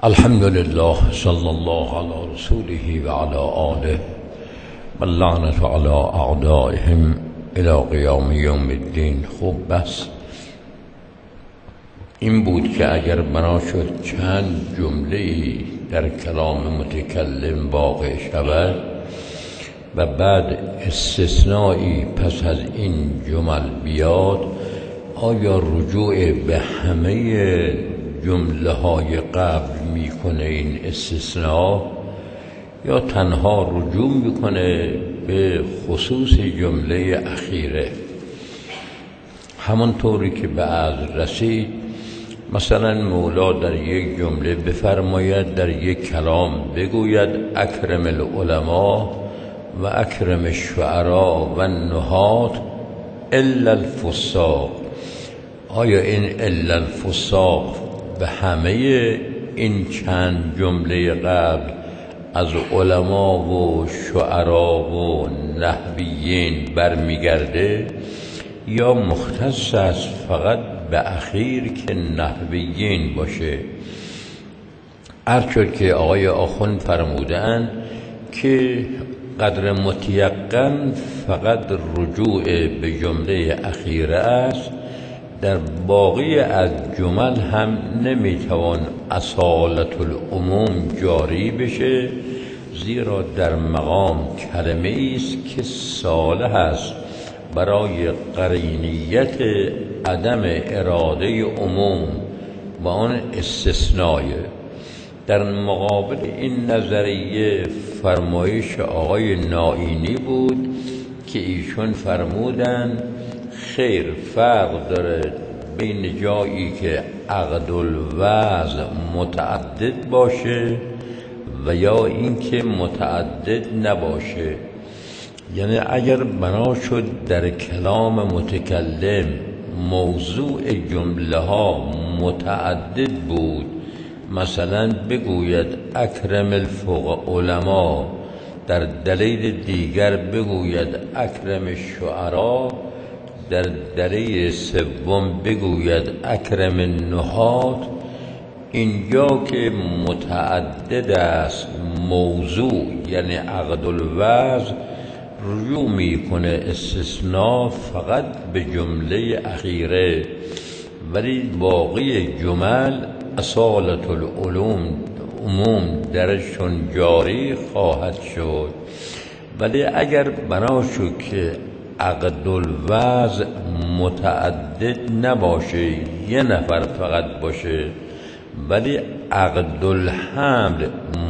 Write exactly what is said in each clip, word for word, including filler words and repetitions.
الحمد لله صلى الله على رسوله وعلى آله واللعنة على أعدائهم إلى قیام یوم الدین. خوب بس این بود که اگر بنا شد چند جمله‌ای در کلام متکلم واقع شود و بعد استثنایی پس از این جمل بیاد، آیا رجوع به همه جمله های قبل میکنه این استثناء یا تنها رجوع میکنه به خصوص جمله اخیره؟ همانطوری که به عرض رسید، مثلا مولا در یک جمله بفرماید، در یک کلام بگوید اکرم العلماء و اکرم الشعراء و النحات الا الفساق. آیا این الا الفساق به همه این چند جمله قبل از علما و شعرا و نحویین برمیگرده یا مختص است فقط به اخیر که نحویین باشه؟ عرض شد که آقای آخوند فرمودند که قدر متیقن فقط رجوع به جمله اخیره است، در باقی از جمل هم نمیتوان اصالت العموم جاری بشه، زیرا در مقام کلمه است که صالح است برای قرینیت عدم اراده عموم و آن استثنای. در مقابل این نظریه فرمایش آقای نائینی بود که ایشون فرمودند خیر، فرق داره بین جایی که عقد الوضع متعدد باشه و یا اینکه متعدد نباشه. یعنی اگر بنا شد در کلام متکلم موضوع جمله ها متعدد بود، مثلا بگوید اکرم الفقهاء علما، در دلیل دیگر بگوید اکرم الشعراء، در دلیل سوم بگوید اکرم النحات، اینجا که متعدد است موضوع یعنی عقد الوضع، رجوع میکنه استثناء فقط به جمله اخیره، ولی باقی جمل اصالت العلوم عموم درشون جاری خواهد شد. ولی اگر بنا شد که عقد الوضع متعدد نباشه، یه نفر فقط باشه، ولی عقد الحمل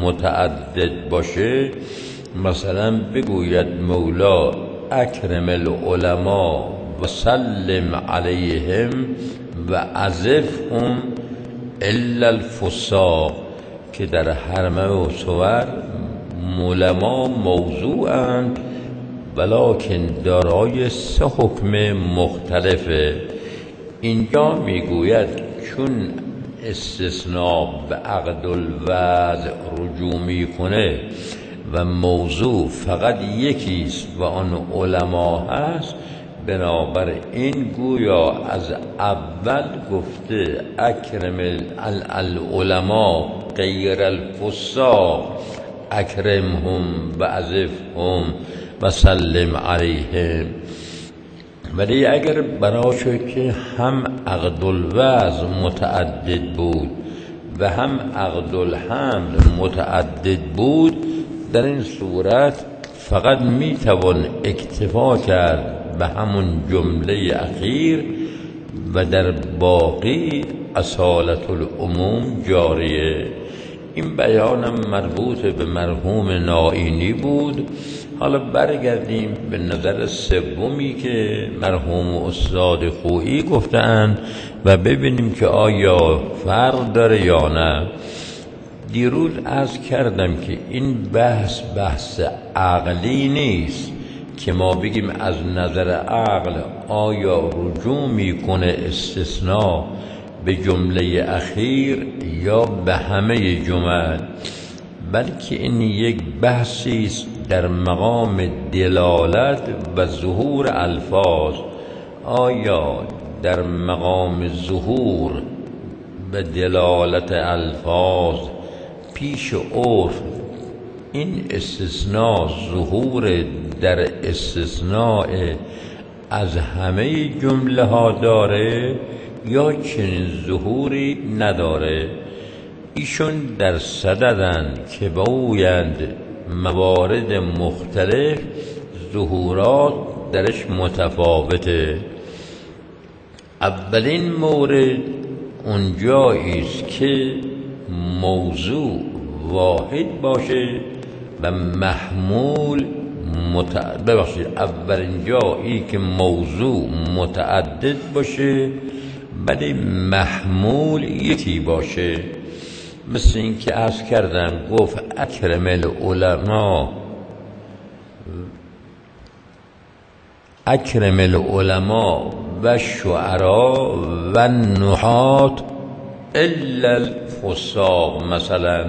متعدد باشه، مثلا بگوید مولا اکرم العلماء و سلم علیهم و عزفهم الا الفساق، که در حرمه و صور علما موضوعند ولکن دارای سه حکم مختلفه. اینجا میگوید چون استثناء به عقد الوضع رجوع میکنه و موضوع فقط یکیست و آن علما هست، بنابراین گویا از اول گفته اکرم العلماء غیر الفساق اکرمهم و عزفهم و سلم علیهم. ولی اگر بنا شد که هم عقد الوضع متعدد بود و هم عقد الحمل متعدد بود، در این صورت فقط میتوان اکتفا کرد به همون جمله اخیر و در باقی اصالت العموم جاریه. این بیانم مربوط به مرحوم نائینی بود. حالا برگردیم به نظر سومی که مرحوم استاد خویی گفتند و ببینیم که آیا فرق داره یا نه. دیروز عرض کردم که این بحث بحث عقلی نیست که ما بگیم از نظر عقل آیا رجوع میکنه استثناء به جمله اخیر یا به همه جمل، بلکه این یک بحثی است در مقام دلالت و ظهور الفاظ. آیا در مقام ظهور و دلالت الفاظ پیش عرف این استثناء ظهور در استثناء از همه جمله ها داره یا چنین ظهوری نداره. ایشون در صددن که باید موارد مختلف ظهورات درش متفاوته. اولین مورد اونجایی است که موضوع واحد باشه و محمول متعدد. ببخشید اولین جایی که موضوع متعدد باشه ولی محمول یکی باشه. مثل این که عرض کردم گفت اکرم العلماء اکرم العلماء و شعرا و نحات الا الفساق. مثلا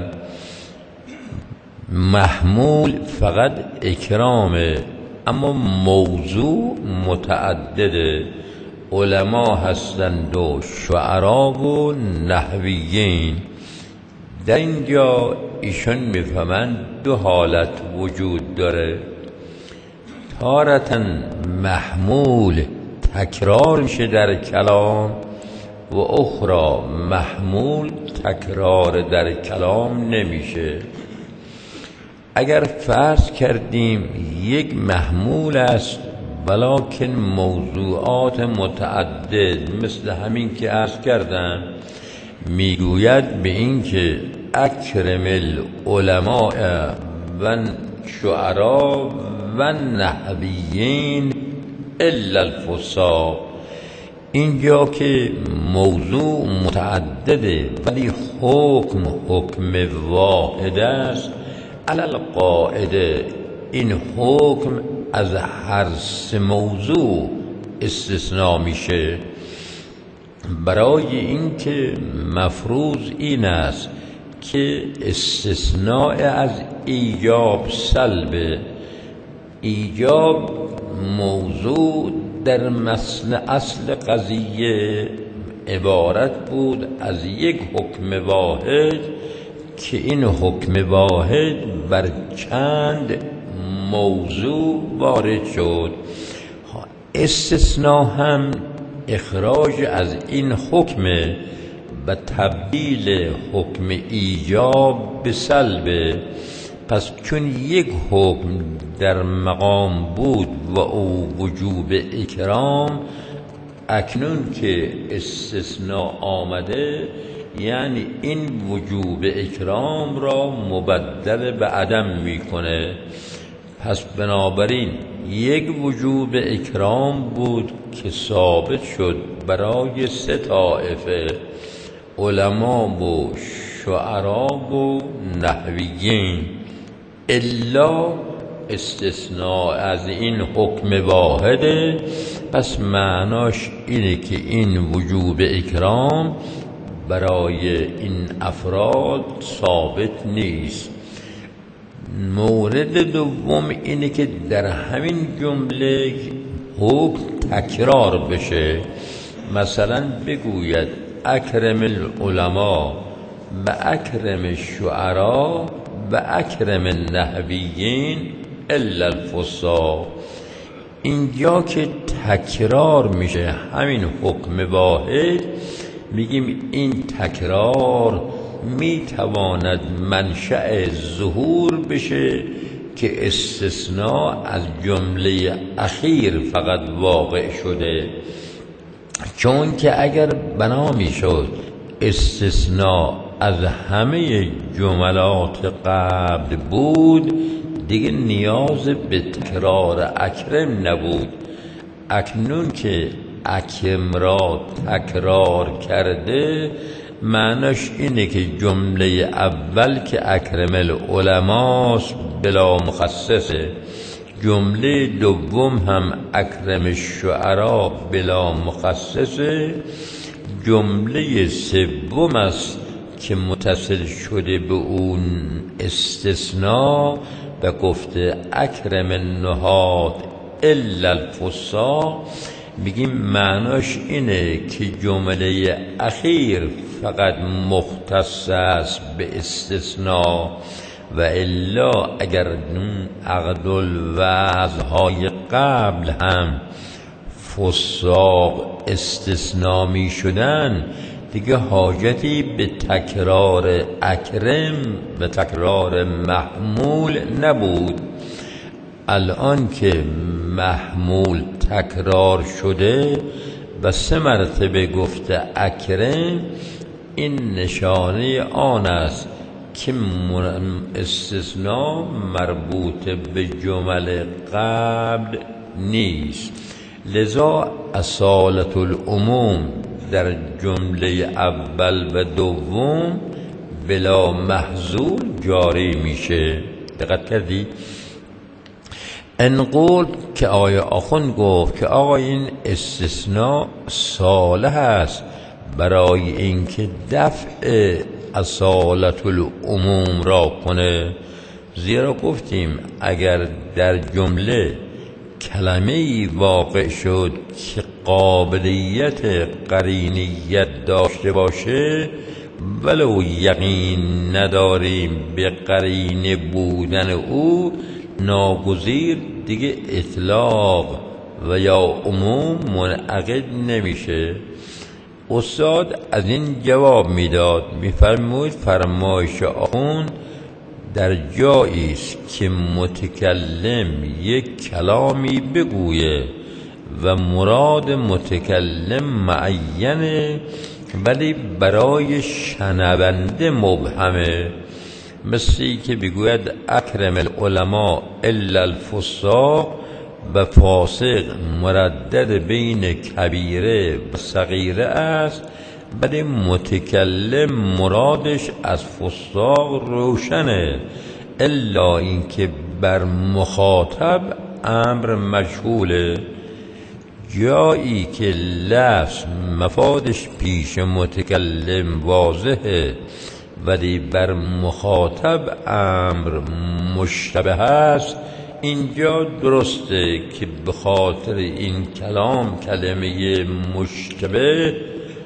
محمول فقط اکرامه اما موضوع متعدده، علما هستند و شعرا و نحویین. در اینجا ایشون میفهمند دو حالت وجود داره. تارةً محمول تکرار میشه در کلام و اخرى محمول تکرار در کلام نمیشه. اگر فرض کردیم یک محمول است ولکن موضوعات متعدد، مثل همین که عرض کردم میگوید به این که اکرم العلماء و شعرا و نحویین الا الفساق. اینجا که موضوع متعدده ولی حکم حکم واحد است، علی القاعده این حکم از هر سه موضوع استثناء میشه. برای اینکه مفروض این است که استثناء از ایجاب سلب. ایجاب موضوع در مثل اصل قضیه عبارت بود از یک حکم واحد که این حکم واحد بر چند موضوع وارد شد. استثناء هم اخراج از این حکم و تبدیل حکم ایجاب به سلب. پس چون یک حکم در مقام بود و او وجوب اکرام، اکنون که استثناء آمده یعنی این وجوب اکرام را مبدل به عدم میکنه. پس بنابراین یک وجوب اکرام بود که ثابت شد برای سه طائفه، علما و شعرا و نحویین، الا استثناء از این حکم واحده. پس معناش اینه که این وجوب اکرام برای این افراد ثابت نیست. مورد دوم اینه که در همین جمله حکم تکرار بشه. مثلا بگوید اکرم العلماء و اکرم الشعرا و اکرم النحویین الا الفساق. اینجا که تکرار میشه همین حکم واحد، میگیم این تکرار میتواند منشأ ظهور بشه که استثناء از جمله اخیر فقط واقع شده. چون که اگر بنا میشد استثناء از همه جملات قبل بود، دیگه نیاز به تکرار اکرم نبود. اکنون که اکرم را تکرار کرده، معناش اینه که جمله اول که اکرم العلماست بلا مخصصه، جمله دوم هم اکرم الشعرا بلا مخصصه، جمله سوم است که متصل شده به اون استثناء و گفته اکرم النحات الا الفساق. میگیم معناش اینه که جمله اخیر فقط مختص است به استثناء، و الا اگر عقد الوضع‌های قبل هم فساق استثناء می شدن، دیگه حاجتی به تکرار اکرم به تکرار محمول نبود. الان که محمول تکرار شده و سه مرتبه گفته اکرم، این نشانه آن است که استثناء مربوط به جمل قبل نیست. لذا اصالت العموم در جمله اول و دوم بلا محذور جاری میشه. دقت کردی؟ انقول که آقای آخوند گفت که آقا این استثناء صالح است برای اینکه دفع اصالت العموم را کنه، زیرا گفتیم اگر در جمله کلمه ای واقع شد که قابلیت قرینیت داشته باشه، ولو یقین نداریم به قرینه بودن او، ناگزیر دیگه اطلاق و یا عموم منعقد نمیشه. استاد از این جواب میداد، میفرمود فرمایش آخوند در جایی است که متکلم یک کلامی بگویه و مراد متکلم معینه ولی برای شنونده مبهمه، مثلی که بگوید اکرم العلماء الا الفساق و فاسق مردد بین کبیره و صغیره است، ولی متکلم مرادش از فساق روشنه، الا اینکه بر مخاطب امر مجهوله. جایی که لفظ مفادش پیش متکلم واضحه ولی بر مخاطب امر مشتبه است، اینجا درسته که به خاطر این کلام کلمه مشتبه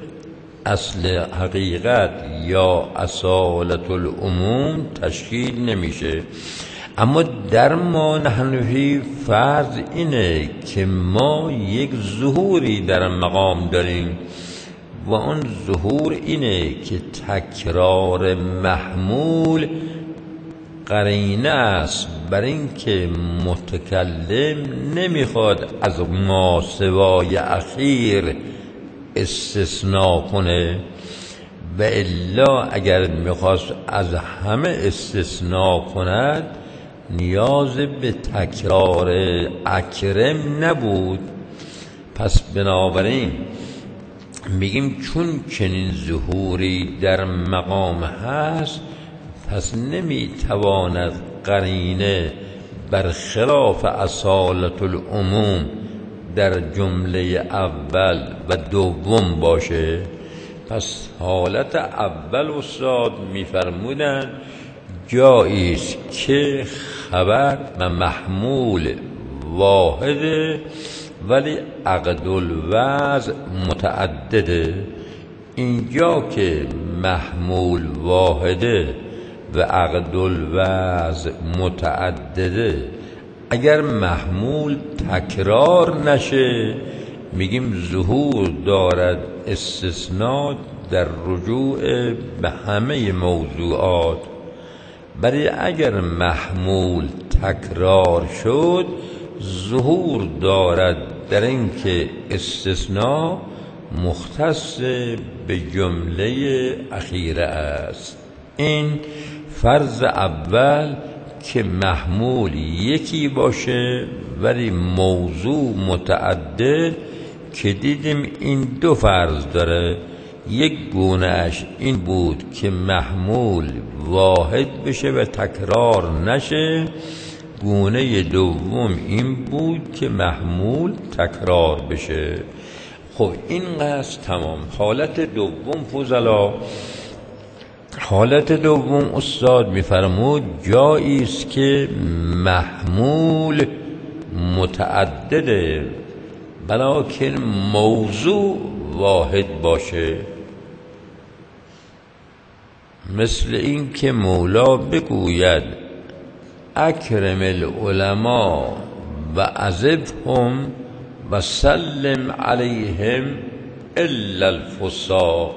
اصل حقیقت یا اصالت العموم تشکیل نمیشه. اما در ما نحنفی فرض اینه که ما یک ظهوری در مقام داریم و اون ظهور اینه که تکرار محمول قرینه است بر این که متکلم نمیخواد از ما سوای اخیر استثناء کنه، و الا اگر میخواست از همه استثناء کند نیاز به تکرار اکرم نبود. پس بنابراین میگیم چون چنین ظهوری در مقام هست، پس نمیتواند قرینه برخلاف اصالت العموم در جمله اول و دوم باشه. پس حالت اول استاد میفرمودن جایی است که خبر و محمول واحده ولی عقد الوضع متعدده. اینجا که محمول واحده و عقد الوضع متعدده، اگر محمول تکرار نشه میگیم ظهور دارد استثناء در رجوع به همه موضوعات، ولی اگر محمول تکرار شد ظهور دارد در اینکه استثناء مختص به جمله اخیره است. این فرض اول که محمول یکی باشه ولی موضوع متعدد، که دیدیم این دو فرض داره. یک گونهش این بود که محمول واحد بشه و تکرار نشه، گونه دوم این بود که محمول تکرار بشه. خب این قصد تمام. حالت دوم فضلا، حالت دوم استاد میفرمود جایی است که محمول متعدده بلکه موضوع واحد باشه. مثل این که مولا بگوید اکرم العلماء و عذبهم و سلم علیهم الا الفساق.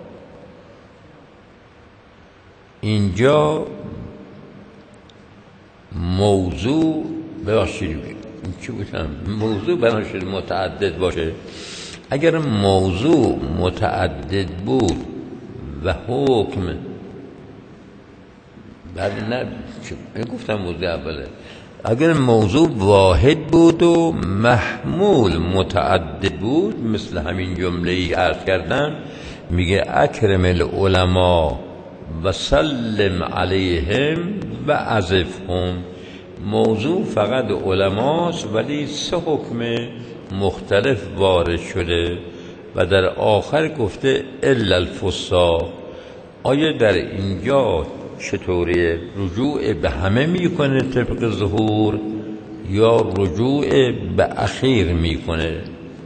اینجا موضوع ببخشید چی بودم موضوع بنا شده متعدد باشه. اگر موضوع متعدد بود و حکم بعد نه گفتم موضوع اوله، اگر موضوع واحد بود و محمول متعدد بود مثل همین جمله ای عرض کردم، میگه اکرم العلماء و سلم علیهم و عذبهم. موضوع فقط علماست ولی سه حکم مختلف وارد شده و در آخر گفته الا الفساق. آیا در اینجا چطوریه؟ رجوع به همه میکنه طبق ظهور یا رجوع به اخیر میکنه؟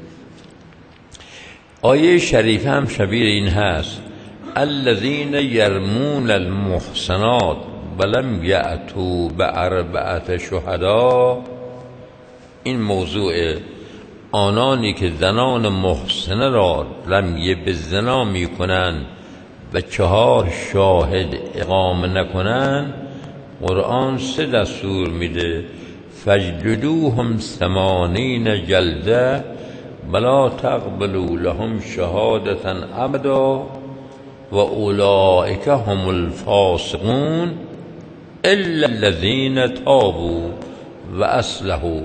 آیه شریف هم شبیه این هست، الذین یرمون المحصنات ولم یأتوا باربعة شهداء. این موضوع آنانی که زنان محصنه را رمیه به زنا میکنند و چهار شاهد اقامه نکنند، قرآن سه دستور میده، فاجلدوهم ثمانین جلده ولا تقبلوا لهم شهادة ابدا و اولئک هم الفاسقون الا الذین تابوا و اصلحوا.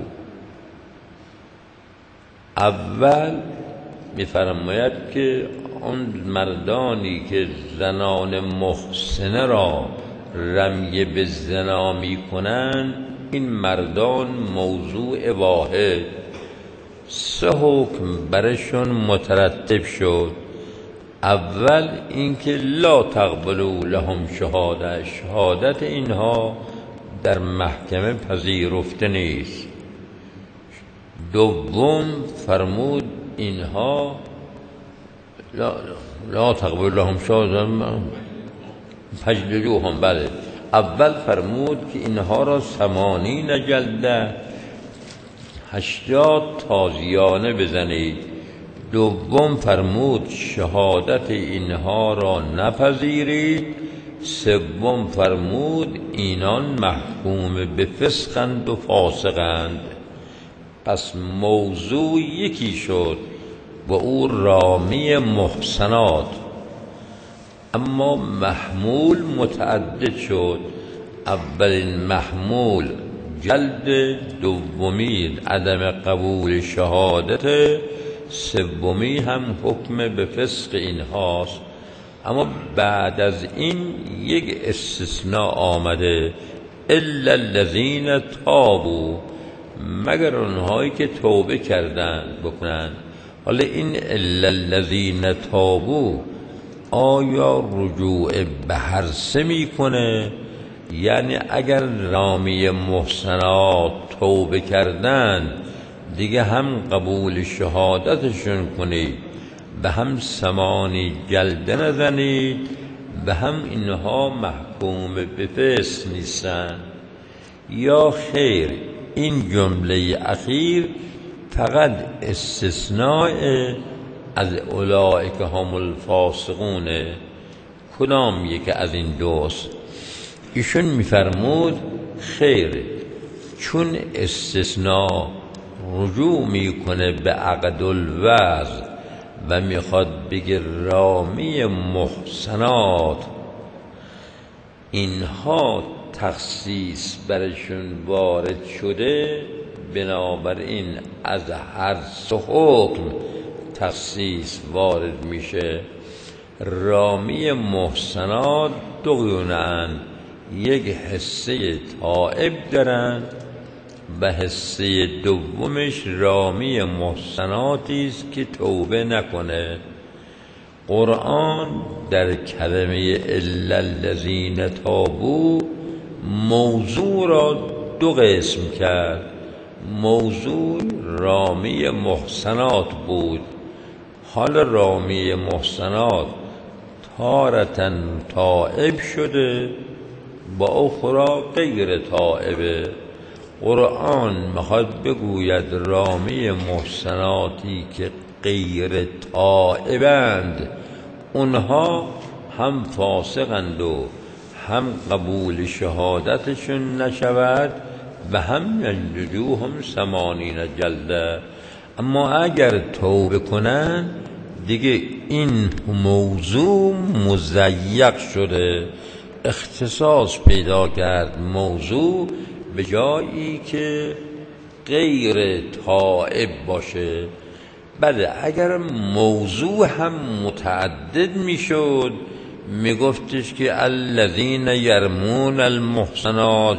اول میفرماید که اون مردانی که زنان محسنه را رمیه به زنا میکنن، این مردان موضوع واحد، سه حکم برشون مترتب شد. اول اینکه لا تقبلوا لهم شهاده، شهادت اینها در محکمه پذیرفته نیست. دوم فرمود اینها لا, لا تقبل لهم شهاده فاجلدوهم. بله، اول فرمود که اینها را ثمانین جلده، هشتاد تازیانه بزنید. دوم فرمود شهادت اینها را نپذیرید. سوم فرمود اینان محکوم به فسقند و فاسقند. پس موضوع یکی شد و او رامی محسنات، اما محمول متعدد شد. اولین محمول جلد، دومی عدم قبول شهادت، سومی هم حکم به فسق اینهاست. اما بعد از این یک استثناء آمده، الا الذین تابوا، مگر اونهایی که توبه کردن بکنن. حالا این الا الذین تابوا آیا رجوع به هر سه میکنه؟ یعنی اگر رامی محسنات توبه کردن دیگه هم قبول شهادتشون کنید، به هم ثمانی جلده نزنید، به هم اینها محکوم به فسق نیستن؟ یا خیر این جمله اخیر فقط استثناء از اولئک هم الفاسقون؟ کدام یک از این دوست؟ ایشون میفرمود خیر، چون استثناء رجوع میکنه به عقد الوضع و میخواد بگه رامی محسنات اینها تخصیص برشون وارد شده، بنابراین از هر سه حکم تخصیص وارد میشه. رامی محسنات دو گونه‌اند، یک حصه تائب دارن و حصه دومش رامی محسناتی است که توبه نکنه. قرآن در کلمه الا الذین تابوا موضوع را دو قسم کرد. موضوع رامی محسنات بود. حال رامی محسنات تارتن تائب شده با اخرى غیر تائبه. قرآن میخواد بگوید رامی محسناتی که غیر تائبند اونها هم فاسقند و هم قبول شهادتشون نشود و هم یجلدوهم ثمانین جلده. اما اگر توبه کنن دیگه این موضوع مضیق شده، اختصاص پیدا کرد موضوع به جایی که غیر تائب باشه. بله اگر موضوع هم متعدد میشد میگفتش که الذین یرمون المحصنات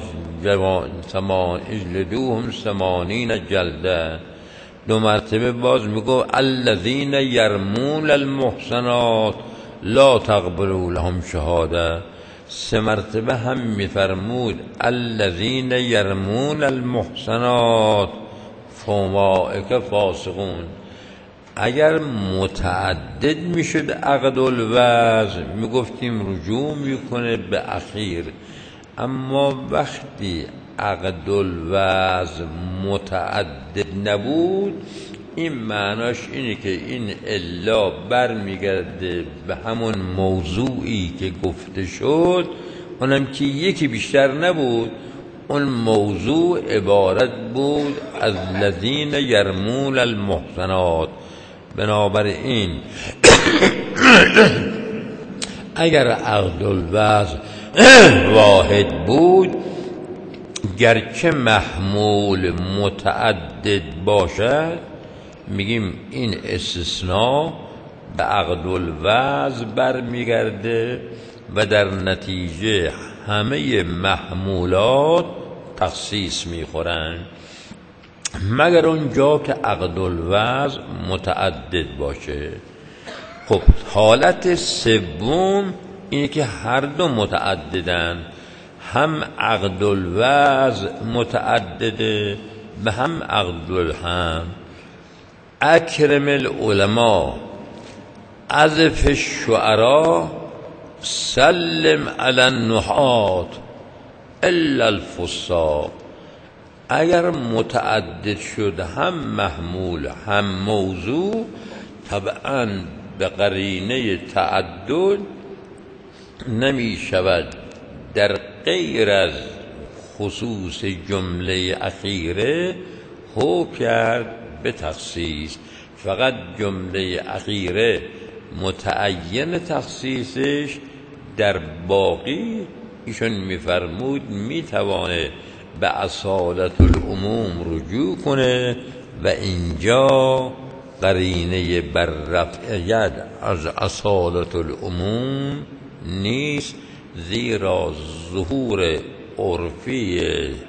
اجلدوهم ثمانین جلده. دو مرتبه باز میگو الذین یرمون المحصنات لا تقبلوا لهم شهاده. سه مرتبه هم میفرمود الذین یرمون المحصنات فاولئک فاسقون. اگر متعدد میشد عقد الوضع میگفتیم رجوع میکنه به اخیر، اما وقتی عقد الوضع متعدد نبود این معناش اینه که این الا بر میگرده به همون موضوعی که گفته شد، اونم که یکی بیشتر نبود. اون موضوع عبارت بود از الذین یرمون المحصنات. بنابراین اگر عقد الوضع واحد بود گرچه محمول متعدد باشد میگیم این استثناء به عقد الوضع برمیگرده و در نتیجه همه محمولات تخصیص میخورن مگر اونجا که عقد الوضع متعدد باشه. خب حالت سوم اینه که هر دو متعددن، هم عقد الوضع متعدده به هم عقد الهم. اکرم العلماء عزف الشعراء سلم علی النحات الا الفساق. اگر متعدد شد هم محمول هم موضوع طبعا به قرینه تعدد نمی شود در غیر از خصوص جمله اخیره حکم کرد به تخصیص. فقط جمله اخیره متعین تخصیصش، در باقی ایشون میفرمود میتوانه به اصالت العموم رجوع کنه و اینجا قرینه بر رفع ید از اصالت العموم نیست، زیرا ظهور عرفی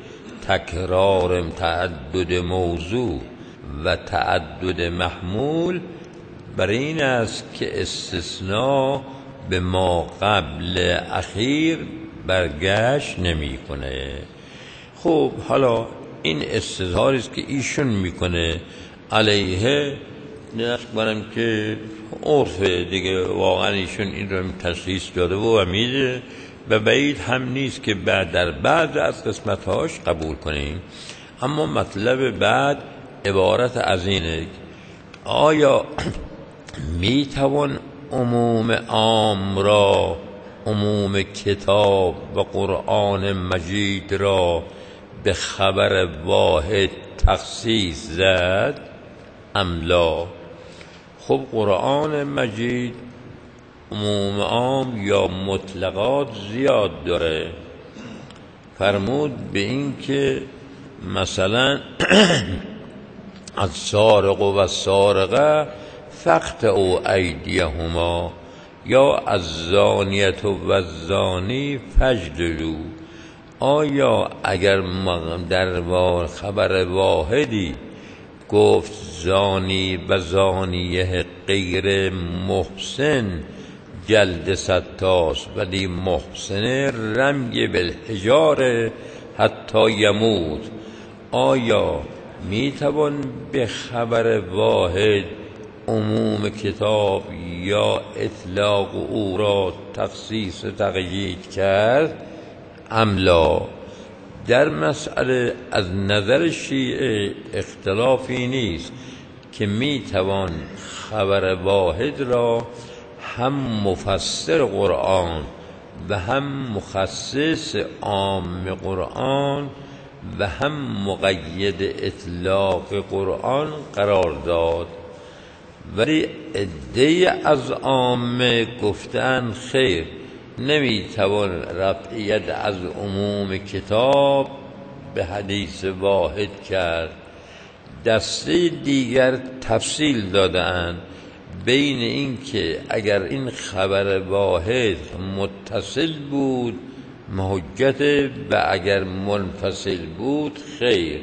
تکرار تعدد موضوع و تعدد محمول بر این است که استثناء به ما قبل اخیر برگشت نمی کنه. خب حالا این استظهاری است که ایشون میکنه علیه نقش کنم که عرف دیگه واقعا ایشون این رو تشخیص داده و میده و بعید هم نیست که بعد در بعد از قسمتهاش قبول کنیم. اما مطلب بعد عبارت از اینه آیا میتوان عموم عام را، عموم کتاب و قرآن مجید را به خبر واحد تخصیص زد ام لا؟ خب قرآن مجید عموم عام یا مطلقات زیاد داره. فرمود به این که مثلا از سارق و سارقه فقطعوا ایدیهما، یا از زانیت و زانی فجلدوا. آیا اگر در خبر واحدی گفت زانی و زانیه غیر محسن جلد ستاست ولی محسن رمی بالحجاره حتی یموت، آیا میتوان به خبر واحد عموم کتاب یا اطلاق او را تخصیص تقیید کرد املا. در مسئله از نظر شیعه اختلافی نیست که می توان خبر واحد را هم مفسر قرآن و هم مخصص عام قرآن و هم مقید اطلاق قرآن قرار داد، ولی عده از عامه گفتن خیر، نمیتوان رفعیت از عموم کتاب به حدیث واحد کرد. دسته دیگر تفصیل دادن بین این که اگر این خبر واحد متصل بود محجت و اگر منفصل بود خیر.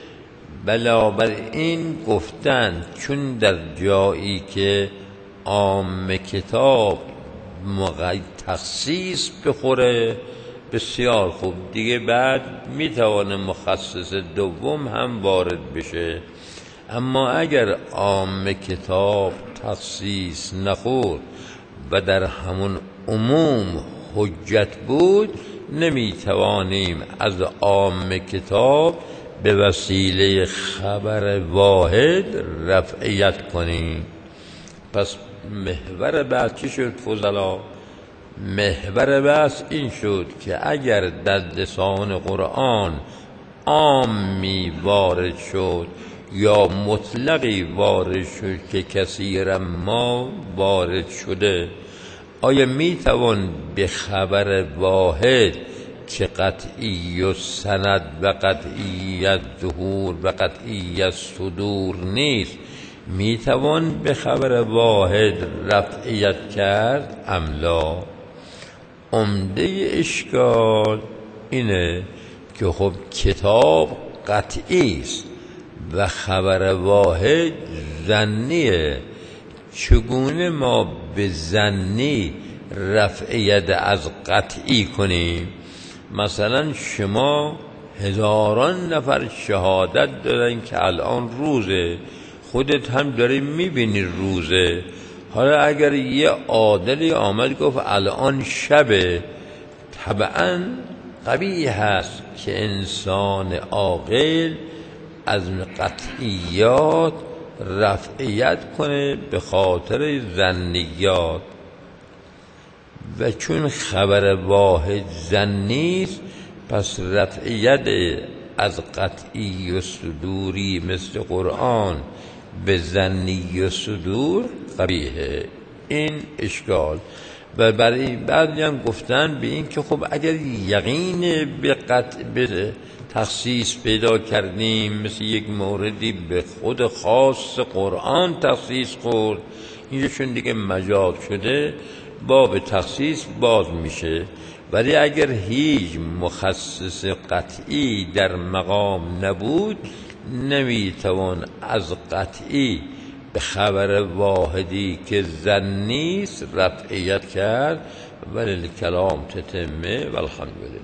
بنابراین گفتن چون در جایی که عام کتاب مقید تخصیص بخوره بسیار خوب، دیگه بعد میتوانه مخصص دوم هم وارد بشه. اما اگر عام کتاب تخصیص نخورد و در همون عموم حجت بود، نمیتوانیم از عام کتاب به وسیله خبر واحد رفعیت کنیم. پس محور بحث چی شد فضلا؟ محور بحث این شد که اگر در لسان قرآن عامی وارد شد یا مطلقی وارد شد که کثیر ما وارد شده، آیا میتوان به خبر واحد که قطعی و سند و قطعیت ظهور و قطعیت صدور نیست، میتوان به خبر واحد رفعیت کرد املا؟ عمده اشکال اینه که خب کتاب قطعی است و خبر واحد ظنیه، چگونه ما به ظنی رفعیت از قطعی کنیم؟ مثلا شما هزاران نفر شهادت دادن که الان روزه، خودت هم داری میبینی روزه، حالا اگر یه عادلی آمد گفت الان شبه، طبعا قبیح هست که انسان عاقل از قطعیات رفعیت کنه به خاطر ظنیات. و چون خبر واحد ظنی است، پس رفعیت از قطعی و صدوری مثل قرآن به ظنی و صدور قبیحه. این اشکال. و برای بعضی هم گفتن به این که خب اگر یقین به قطع به تخصیص پیدا کردیم، مثل یک موردی به خود خاص قرآن تخصیص خورد، اینجا چون دیگه مجاز شده باب تخصیص باز میشه. ولی اگر هیچ مخصص قطعی در مقام نبود، نمیتوان از قطعی به خبر واحدی که ظنی است رفعیت کرد. ولی الکلام تتمه و الحمدلله.